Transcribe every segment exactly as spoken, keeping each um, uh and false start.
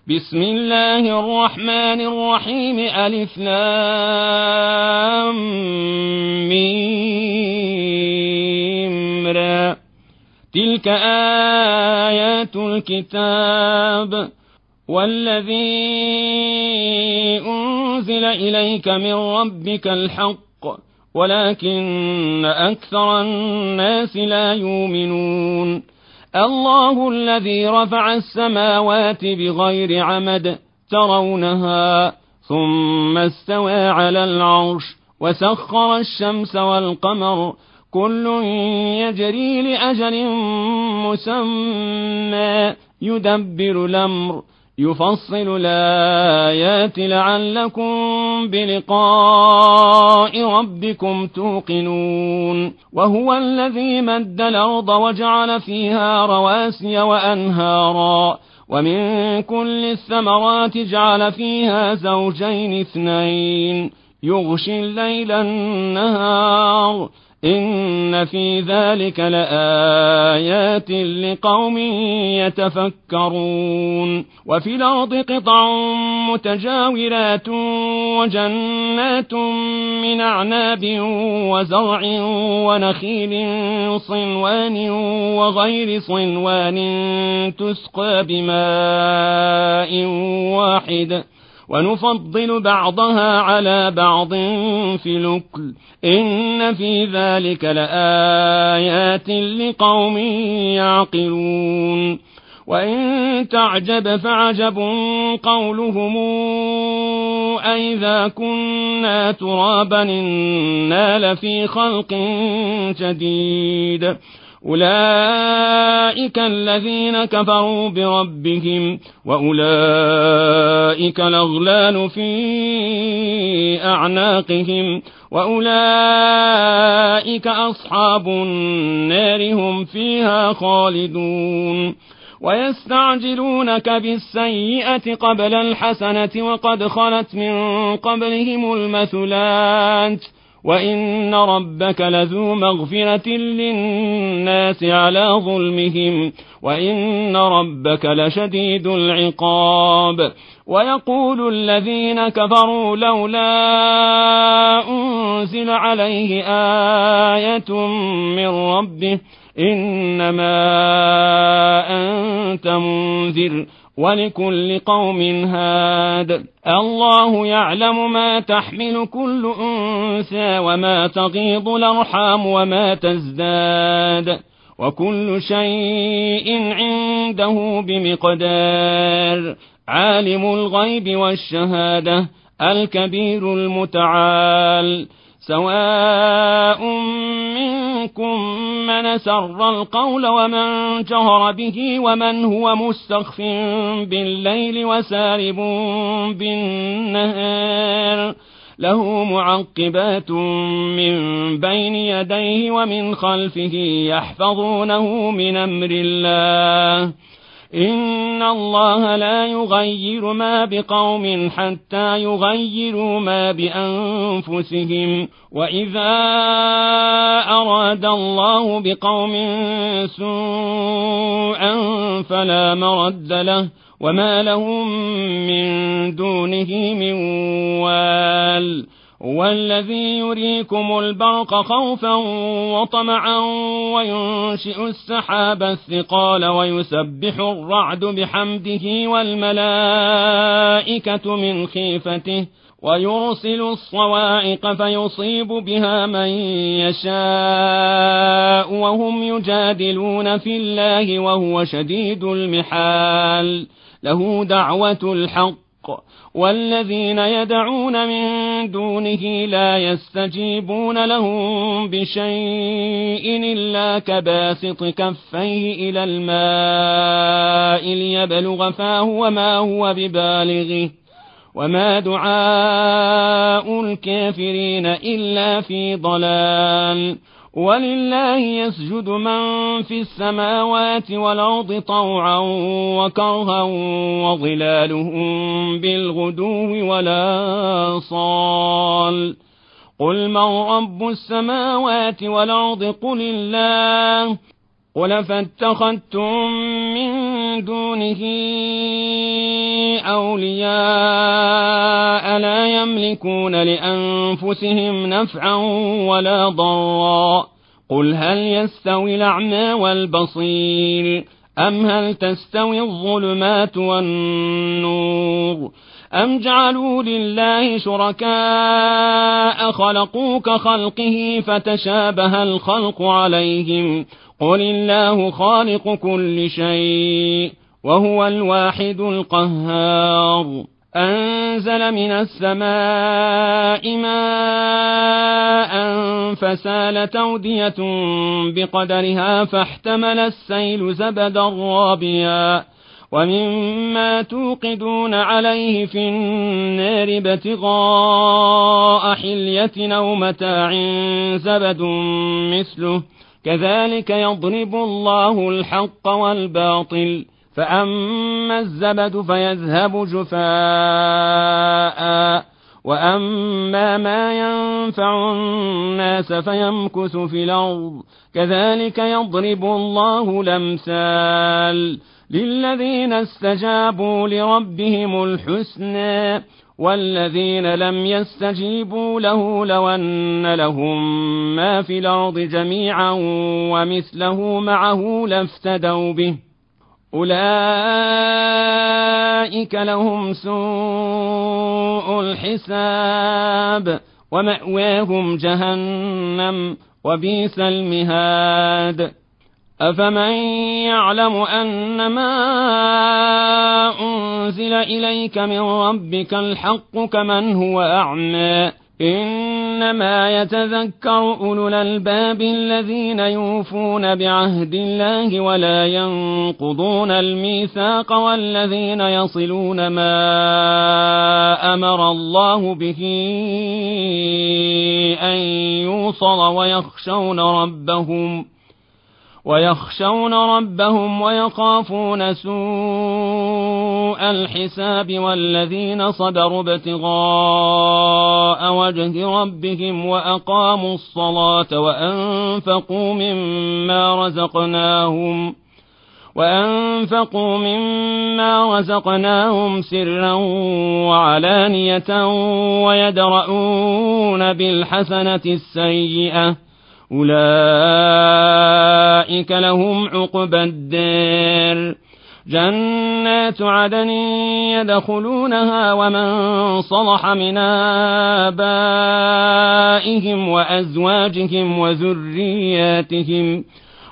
بسم الله الرحمن الرحيم ألف لام ميم را تلك آيات الكتاب والذي أنزل إليك من ربك الحق ولكن أكثر الناس لا يؤمنون الله الذي رفع السماوات بغير عمد ترونها ثم استوى على العرش وسخر الشمس والقمر كل يجري لأجل مسمى يدبر الأمر يفصل الآيات لعلكم بلقاء ربكم توقنون وهو الذي مد الأرض وجعل فيها رواسي وأنهارا ومن كل الثمرات جعل فيها زوجين اثنين يغشي الليل النهار إن في ذلك لآيات لقوم يتفكرون وفي الأرض قطع متجاورات وجنات من أعناب وزرع ونخيل صنوان وغير صنوان تسقى بماء واحد ونفضل بعضها على بعض في الأكل إن في ذلك لآيات لقوم يعقلون وإن تعجب فعجب قولهم أئذا كنا ترابا إنا لفي خلق جديد أولئك الذين كفروا بربهم وأولئك الأغلال في أعناقهم وأولئك أصحاب النار هم فيها خالدون ويستعجلونك بالسيئة قبل الحسنة وقد خلت من قبلهم المثلات وإن ربك لذو مغفرة للناس على ظلمهم وإن ربك لشديد العقاب ويقول الذين كفروا لولا أنزل عليه آية من ربه إنما أنت منذر ولكل قوم هاد الله يعلم ما تحمل كل أنثى وما تغيض الأرحام وما تزداد وكل شيء عنده بمقدار عالم الغيب والشهادة الكبير المتعال سواء منكم من سر القول ومن جهر به ومن هو مستخف بالليل وسارب بالنهار له معقبات من بين يديه ومن خلفه يحفظونه من أمر الله إن الله لا يغير ما بقوم حتى يغيروا ما بأنفسهم وإذا أراد الله بقوم سوءا فلا مرد له وما لهم من دونه من وال والذي يريكم البرق خوفا وطمعا وينشئ السحاب الثقال ويسبح الرعد بحمده والملائكة من خيفته ويرسل الصواعق فيصيب بها من يشاء وهم يجادلون في الله وهو شديد المحال له دعوة الحق والذين يدعون من دونه لا يستجيبون لهم بشيء إلا كباسط كفيه إلى الماء ليبلغ فاه وما هو ببالغه وما دعاء الكافرين إلا في ضلال ولله يسجد من في السماوات والأرض طوعا وكرها وظلالهم بالغدو ولا صال قل من رب السماوات والأرض قل الله قل فاتخذتم من دونه أولياء لا يملكون لأنفسهم نفعا ولا ضرا قل هل يستوي الأعمى والبصير أم هل تستوي الظلمات والنور أم جعلوا لله شركاء خلقوا كخلقه فتشابه الخلق عليهم قل الله خالق كل شيء وهو الواحد القهار أنزل من السماء ماء فسالت أودية بقدرها فاحتمل السيل زبدا رابيا ومما توقدون عليه في النار ابتغاء حلية أو متاع زبد مثله كذلك يضرب الله الحق والباطل فأما الزبد فيذهب جفاء وأما ما ينفع الناس فيمكث في الأرض كذلك يضرب الله الأمثال للذين استجابوا لربهم الحسنى والذين لم يستجيبوا له لو أن لهم ما في الأرض جميعا ومثله معه لافتدوا به أولئك لهم سوء الحساب ومأواهم جهنم وبئس المهاد أفمن يعلم أنما أنزل إليك من ربك الحق كمن هو أعمى إنما يتذكر أولو الألباب الذين يوفون بعهد الله ولا ينقضون الميثاق والذين يصلون ما أمر الله به أن يوصل ويخشون ربهم ويخشون ربهم ويخافون سوء الحساب والذين صبروا ابتغاء وجه ربهم وأقاموا الصلاة وأنفقوا مما رزقناهم وأنفقوا مما رزقناهم سرا وعلانية ويدرؤون بالحسنة السيئة أولئك لهم عقبى الدار جنات عدن يدخلونها ومن صلح من آبائهم وأزواجهم وذرياتهم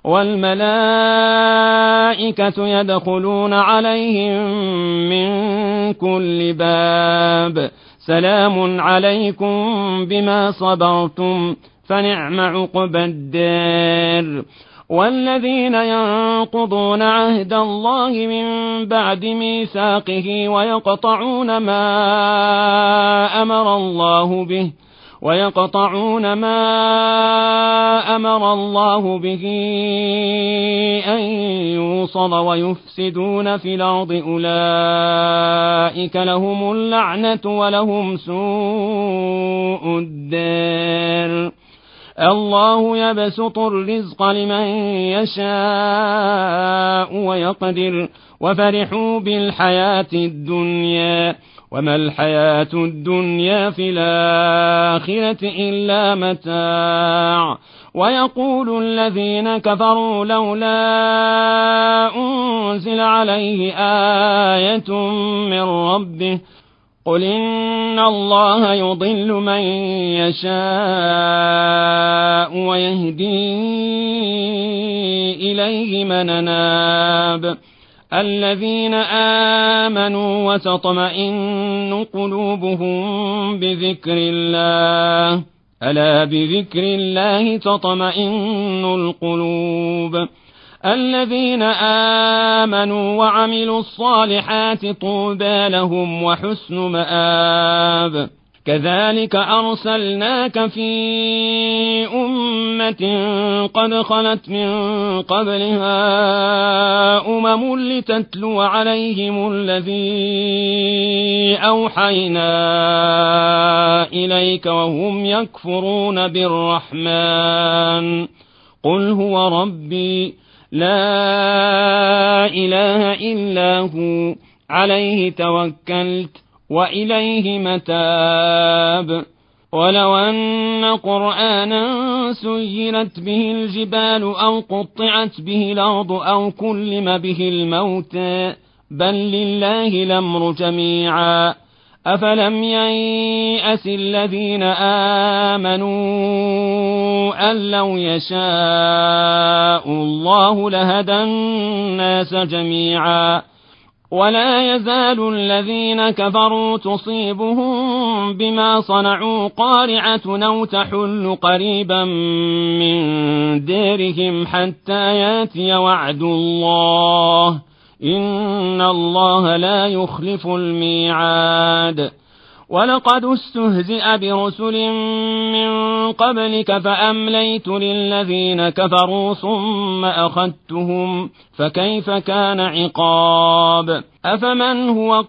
والملائكة يدخلون عليهم من كل باب سلام عليكم بما صبرتم فنعم عقبى الدار والذين ينقضون عهد الله من بعد ميثاقه ويقطعون ما أمر الله به ويقطعون ما أمر الله به أن يوصل ويفسدون في الأرض أولئك لهم اللعنة ولهم سوء الدار الله يبسط الرزق لمن يشاء ويقدر وفرحوا بالحياة الدنيا وما الحياة الدنيا في الآخرة إلا متاع ويقول الذين كفروا لولا أنزل عليه آية من ربه قل إن الله يضل من يشاء ويهدي إليه من أناب الذين آمنوا وتطمئن قلوبهم بذكر الله ألا بذكر الله تطمئن القلوب الذين آمنوا وعملوا الصالحات طوبى لهم وحسن مآب كذلك أرسلناك في أمة قد خلت من قبلها أمم لتتلو عليهم الذي أوحينا إليك وهم يكفرون بالرحمن قل هو ربي لا إله إلا هو عليه توكلت وإليه متاب. ولو أن قرآنا سيرت به الجبال أو قطعت به الأرض أو كلم به الموتى بل لله الأمر جميعا. أفلم ييأس الذين آمنوا أن لو يشاء الله لهدى الناس جميعا. ولا يزال الذين كفروا تصيبهم بما صنعوا قارعة أو تحل قريبا من ديرهم حتى ياتي وعد الله إن الله لا يخلف الميعاد. ولقد استهزئ برسل من قبلك فأمليت للذين كفروا ثم أخذتهم فكيف كان عقاب. أفمن هو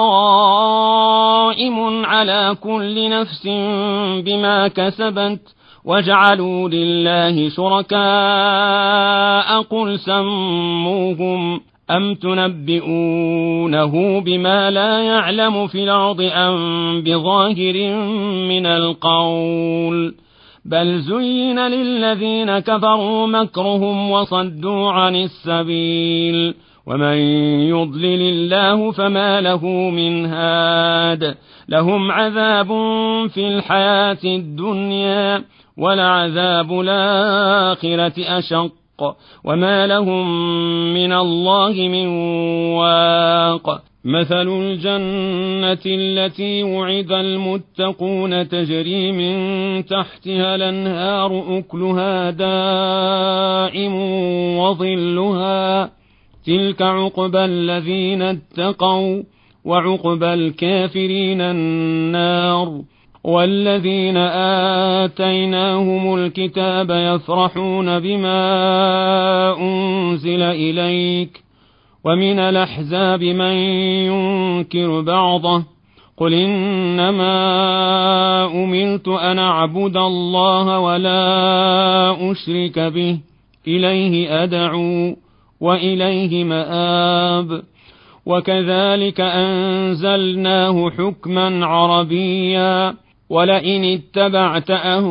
قائم على كل نفس بما كسبت وجعلوا لله شركاء قل سموهم أم تنبئونه بما لا يعلم في الأرض أم بظاهر من القول بل زين للذين كفروا مكرهم وصدوا عن السبيل ومن يضلل الله فما له من هاد. لهم عذاب في الحياة الدنيا ولعذاب الآخرة أشق وما لهم من الله من واق. مثل الجنة التي وعد المتقون تجري من تحتها الأنهار أكلها دائم وظلها تلك عقبى الذين اتقوا وعقبى الكافرين النار. والذين آتيناهم الكتاب يفرحون بما أنزل إليك ومن الأحزاب من ينكر بعضه قل إنما أمرت أن أعبد الله ولا أشرك به إليه أدعو وإليه مآب. وكذلك أنزلناه حكما عربيا ولئن اتبعت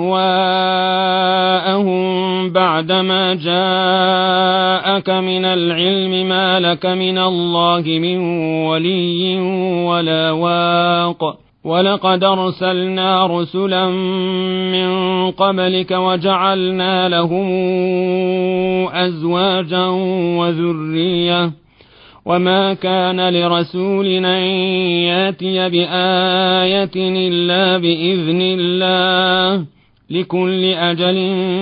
أهواءهم بعدما جاءك من العلم ما لك من الله من ولي ولا واق. ولقد أرسلنا رسلا من قبلك وجعلنا لهم أزواجا وذرية وما كان لرسول أن ياتي بآية إلا بإذن الله لكل أجل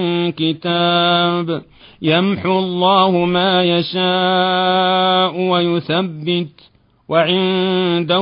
كتاب. يمحو الله ما يشاء ويثبت وعنده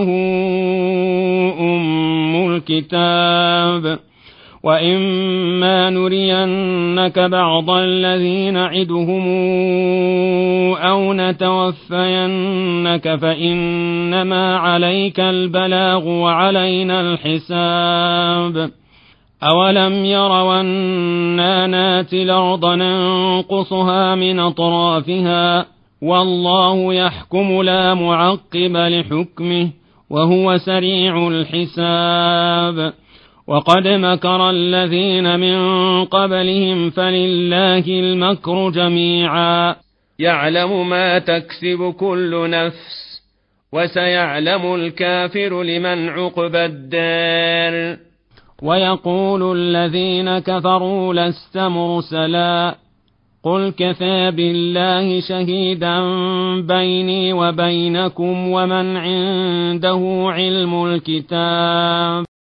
أم الكتاب. وإما نرينك بعض الذي نعدهم أو نتوفينك فإنما عليك البلاغ وعلينا الحساب. أولم يروا أنا ناتي الأرض ننقصها من أطرافها والله يحكم لا معقب لحكمه وهو سريع الحساب. وقد مكر الذين من قبلهم فلله المكر جميعا يعلم ما تكسب كل نفس وسيعلم الكافر لمن عقبى الدار. ويقول الذين كفروا لست مرسلا قل كفى بالله شهيدا بيني وبينكم ومن عنده علم الكتاب.